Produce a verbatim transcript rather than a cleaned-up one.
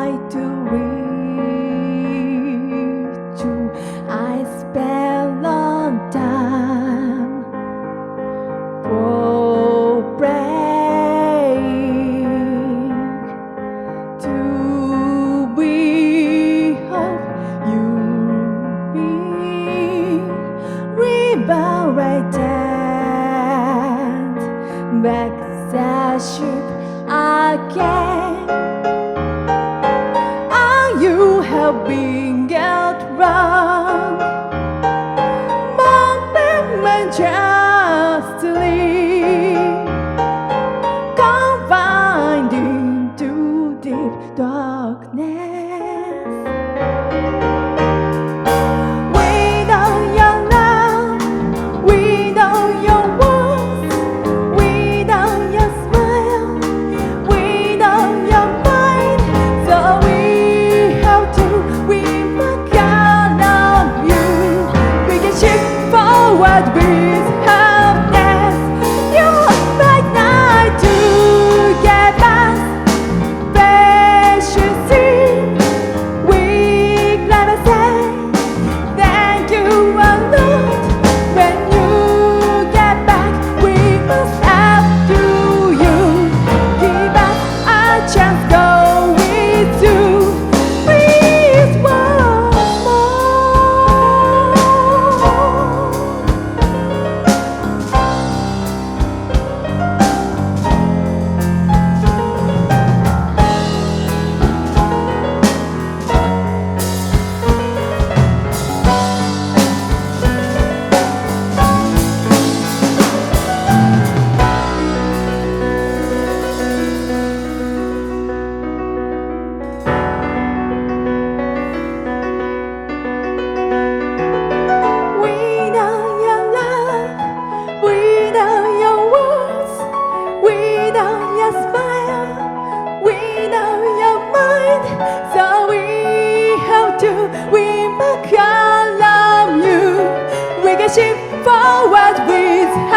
try to reach you. I spent long time for praying to be of you be rebound right then back the ship again. Ah, you have been get wrong, but justly confined into deep darkness. Without your love, without your words, without your smile, without your mind, so we have to, we forgot of you. We can shift forward with happiness. You hold back night to get past patience. We gladly say thank you a lot. When you get back, we must have to you. Give us a chance, go with you. Please once more. Without your love, without your words, without your smile, without your mind, so we have to, we must call on you. We can shift forward with